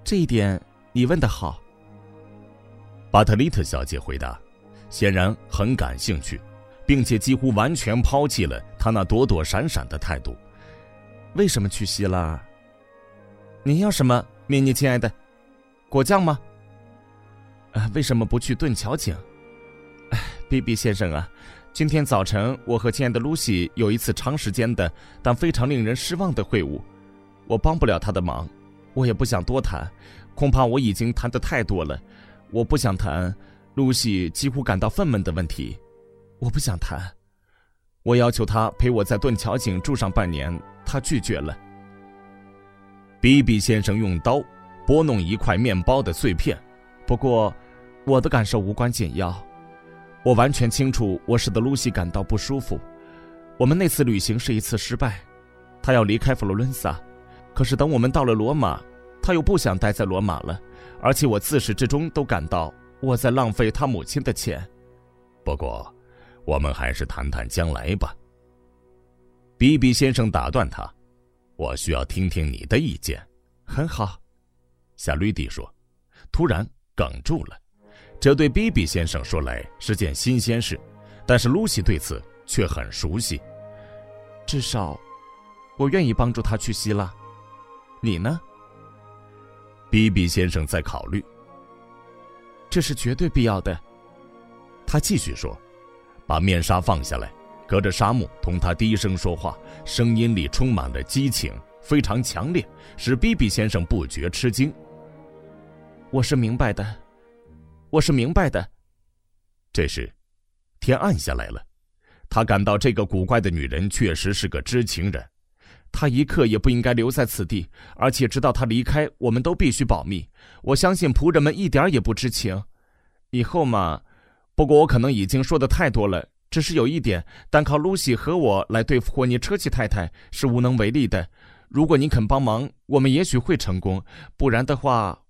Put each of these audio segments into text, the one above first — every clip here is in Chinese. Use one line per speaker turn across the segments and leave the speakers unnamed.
这一点你问得好。
巴特丽特小姐回答，显然很感兴趣，并且几乎完全抛弃了她那躲躲闪闪的态度。
为什么去希腊？您要什么，米妮亲爱的？果酱吗？为什么不去顿桥井？比比先生啊，今天早晨我和亲爱的露西有一次长时间的但非常令人失望的会晤，我帮不了她的忙，我也不想多谈，恐怕我已经谈得太多了。我不想谈露西几乎感到愤懑的问题，我不想谈。我要求她陪我在顿桥井住上半年，她拒绝了。
比比先生用刀拨弄一块面包的碎片，
不过我的感受无关紧要。我完全清楚我使得露西感到不舒服。我们那次旅行是一次失败，她要离开佛罗伦萨，可是等我们到了罗马，她又不想待在罗马了，而且我自始至终都感到我在浪费她母亲的钱。
不过我们还是谈谈将来吧。比比先生打断他，我需要听听你的意见。
很好，
夏绿蒂说，突然哽住了。这对比比先生说来是件新鲜事，但是露西对此却很熟悉。
至少我愿意帮助他去希腊，你呢？
比比先生在考虑。
这是绝对必要的。
他继续说，把面纱放下来，隔着纱幕同他低声说话，声音里充满了激情，非常强烈，使比比先生不觉吃惊。
我是明白的，我是明白的。
这时天暗下来了，他感到这个古怪的女人确实是个知情人，
她一刻也不应该留在此地，而且直到她离开，我们都必须保密。我相信仆人们一点也不知情。以后嘛，不过我可能已经说的太多了，只是有一点，单靠露西和我来对付霍尼车奇太太是无能为力的。如果你肯帮忙，我们也许会成功，不然的话，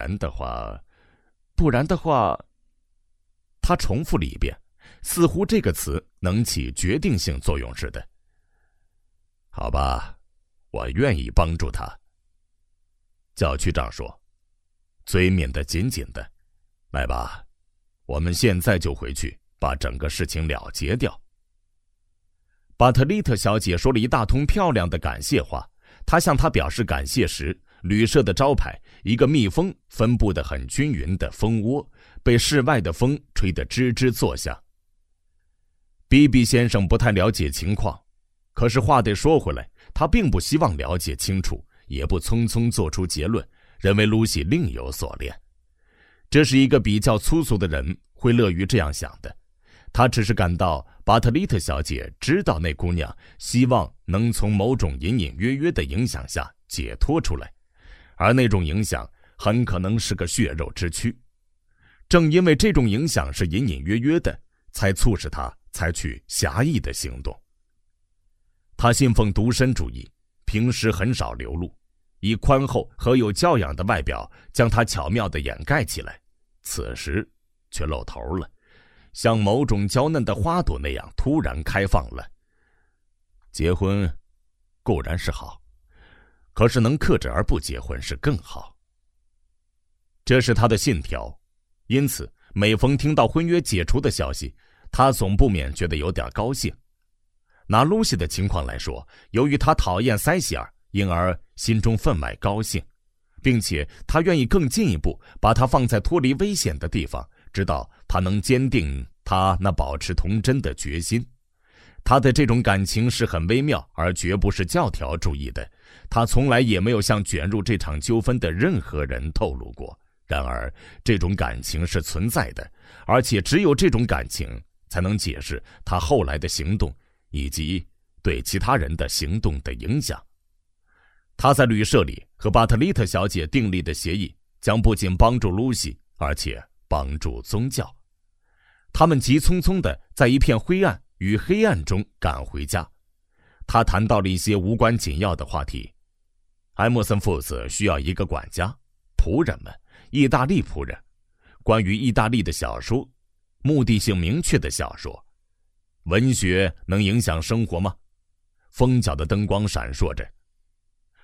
他重复了一遍，似乎这个词能起决定性作用似的。好吧，我愿意帮助他。教区长说，嘴抿得紧紧的。来吧，我们现在就回去，把整个事情了结掉。巴特丽特小姐说了一大通漂亮的感谢话。她向他表示感谢时，旅社的招牌，一个蜜蜂分布得很均匀的蜂窝，被室外的风吹得吱吱作响。比比先生不太了解情况，可是话得说回来，他并不希望了解清楚，也不匆匆做出结论，认为露西另有所恋。这是一个比较粗俗的人会乐于这样想的。他只是感到巴特丽特小姐知道那姑娘希望能从某种隐隐约约的影响下解脱出来，而那种影响很可能是个血肉之躯。正因为这种影响是隐隐约约的，才促使他采取狭义的行动。他信奉独身主义，平时很少流露，以宽厚和有教养的外表将他巧妙地掩盖起来，此时却露头了，像某种娇嫩的花朵那样突然开放了。结婚固然是好，可是能克制而不结婚是更好。这是他的信条，因此每逢听到婚约解除的消息，他总不免觉得有点高兴。拿露西的情况来说，由于他讨厌塞西尔，因而心中分外高兴，并且他愿意更进一步把他放在脱离危险的地方，直到他能坚定他那保持童真的决心。他的这种感情是很微妙，而绝不是教条主义的。他从来也没有向卷入这场纠纷的任何人透露过。然而，这种感情是存在的，而且只有这种感情才能解释他后来的行动以及对其他人的行动的影响。他在旅社里和巴特丽特小姐订立的协议，将不仅帮助露西，而且帮助宗教。他们急匆匆地在一片灰暗与黑暗中赶回家。他谈到了一些无关紧要的话题。埃默森父子需要一个管家，仆人们，意大利仆人，关于意大利的小说，目的性明确的小说。文学能影响生活吗？蜂角的灯光闪烁着。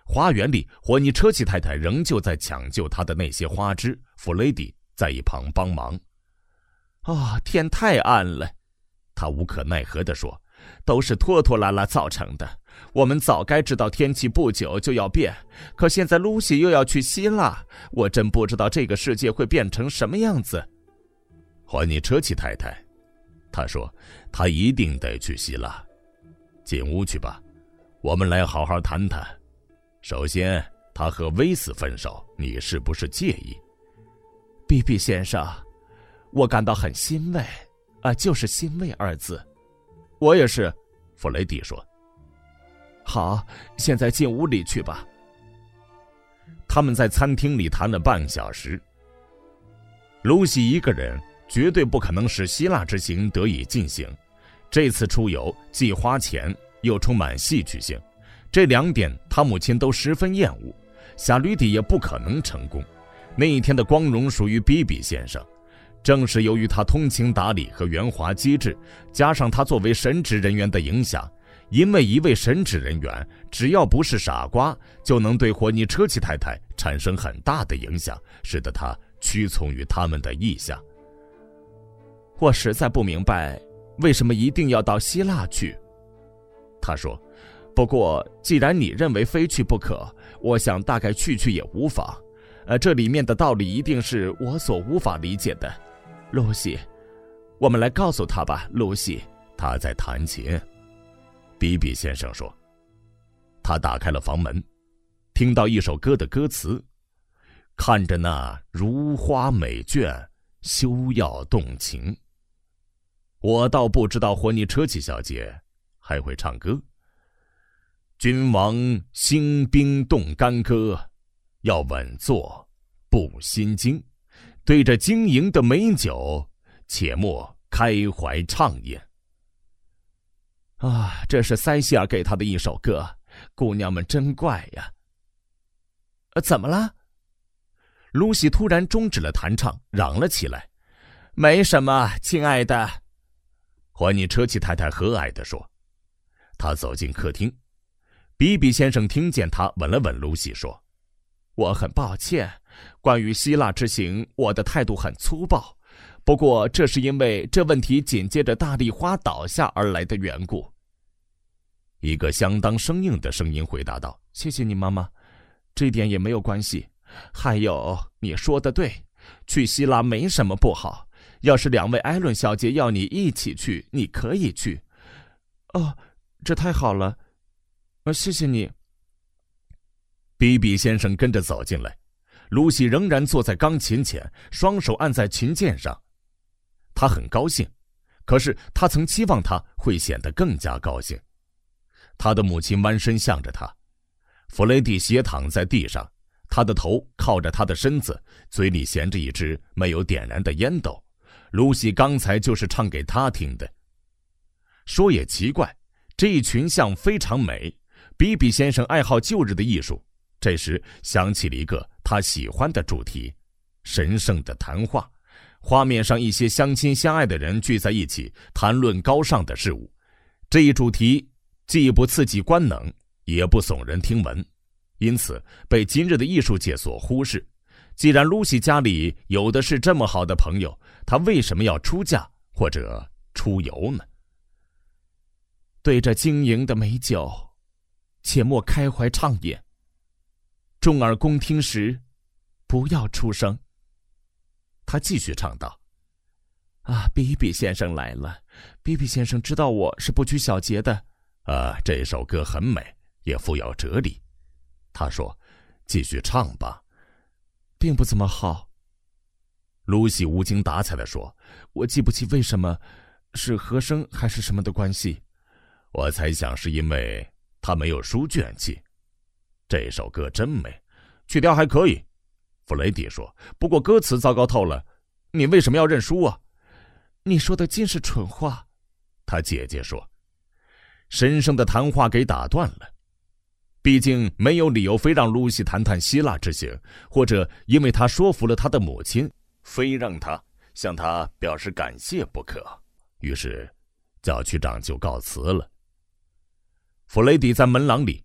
花园里，霍尼车奇太太仍旧在抢救她的那些花枝，弗雷迪在一旁帮忙。
天太暗了，
他无可奈何地说，
都是拖拖拉拉造成的。我们早该知道天气不久就要变，可现在露西又要去希腊，我真不知道这个世界会变成什么样子。
霍尼车奇太太，他说，他一定得去希腊。进屋去吧，我们来好好谈谈。首先，他和威斯分手，你是不是介意？
比比先生，我感到很欣慰，就是欣慰二字。
我也是，弗雷迪说。
好，现在进屋里去吧。
他们在餐厅里谈了半小时。露西一个人绝对不可能使希腊之行得以进行，这次出游既花钱又充满戏剧性，这2点他母亲都十分厌恶，夏吕蒂也不可能成功。那一天的光荣属于比比先生，正是由于他通情达理和圆滑机智，加上他作为神职人员的影响，因为一位神职人员只要不是傻瓜，就能对霍尼车奇太太产生很大的影响，使得他屈从于他们的意向。
我实在不明白为什么一定要到希腊去，
他说，
不过既然你认为非去不可，我想大概去也无妨。这里面的道理一定是我所无法理解的。露西，我们来告诉他吧。露西，
他在弹琴。比比先生说。他打开了房门，听到一首歌的歌词，看着那如花美眷，休要动情。我倒不知道霍尼车奇小姐还会唱歌。君王兴兵动干戈，要稳坐不心惊，对着晶莹的美酒，且莫开怀畅饮。
这是塞西尔给他的一首歌，姑娘们真怪呀。怎么了？
露西突然终止了弹唱，嚷了起来。
没什么，亲爱的。
霍尼车奇太太和蔼地说。他走进客厅，比比先生听见他，吻了吻露西，说，
我很抱歉，关于希腊之行，我的态度很粗暴，不过这是因为这问题紧接着大丽花倒下而来的缘故。
一个相当生硬的声音回答道，
谢谢你妈妈，这点也没有关系。还有，你说的对，去希腊没什么不好，要是2位艾伦小姐要你一起去，你可以去。这太好了，谢谢你。
比比先生跟着走进来，露西仍然坐在钢琴前，双手按在琴键上。他很高兴，可是他曾期望他会显得更加高兴。他的母亲弯身向着他，弗雷蒂斜躺在地上，他的头靠着他的身子，嘴里衔着一支没有点燃的烟斗。露西刚才就是唱给他听的。说也奇怪，这一群像非常美。比比先生爱好旧日的艺术，这时想起了一个他喜欢的主题，神圣的谈话。画面上一些相亲相爱的人聚在一起，谈论高尚的事物。这一主题既不刺激官能，也不耸人听闻，因此被今日的艺术界所忽视。既然露西家里有的是这么好的朋友，她为什么要出嫁或者出游呢？
对着晶莹的美酒，且莫开怀畅饮。众耳恭听时，不要出声。
他继续唱道：
比比先生来了，比比先生知道我是不拘小节的。
这首歌很美，也富有哲理。他说：继续唱吧。
并不怎么好。
露西无精打采地说：
我记不起为什么，是和声还是什么的关系。
我猜想是因为他没有书卷气。这首歌真美，曲调还可以，弗雷迪说，不过歌词糟糕透了。你为什么要认输啊？
你说的尽是蠢话，
他姐姐说。神圣的谈话给打断了。毕竟没有理由非让露西谈谈希腊之行，或者因为他说服了他的母亲，非让他向他表示感谢不可。于是教区长就告辞了。弗雷迪在门廊里，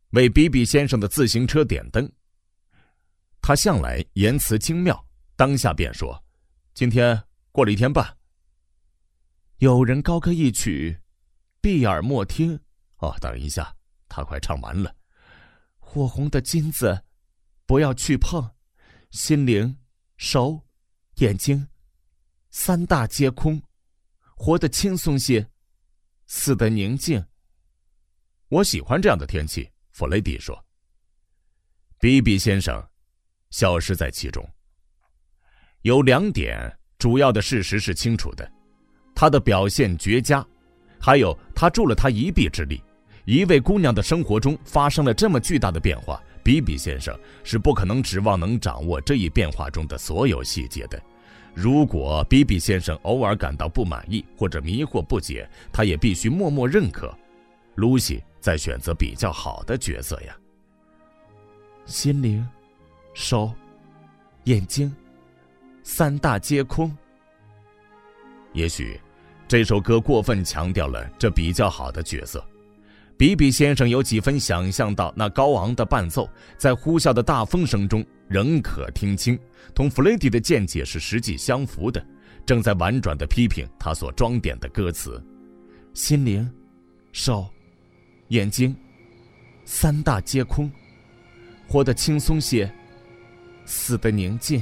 为比比先生的自行车点灯。他向来言辞精妙，当下便说：“今天过了1天半。”
有人高歌一曲，闭耳莫听。
哦，等一下，他快唱完了。
火红的金子，不要去碰，心灵、手、眼睛，3大皆空，活得轻松些，死得宁静。
我喜欢这样的天气，弗雷迪说。比比先生消失在其中。有2点主要的事实是清楚的：他的表现绝佳，还有他助了他一臂之力。一位姑娘的生活中发生了这么巨大的变化，比比先生是不可能指望能掌握这一变化中的所有细节的。如果比比先生偶尔感到不满意或者迷惑不解，他也必须默默认可。露西在选择比较好的角色呀。
心灵、手、眼睛，3大皆空。
也许这首歌过分强调了这比较好的角色。比比先生有几分想象到那高昂的伴奏在呼啸的大风声中仍可听清，同弗雷迪的见解是实际相符的，正在婉转地批评他所装点的歌词。
心灵、手、眼睛，3大皆空，活得轻松些，死得宁静。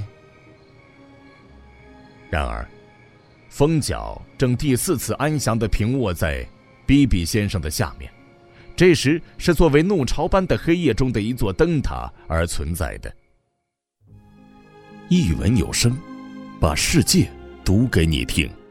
然而风角正第4次安详地平卧在比比先生的下面，这时是作为怒潮般的黑夜中的一座灯塔而存在的。
一文有声，把世界读给你听。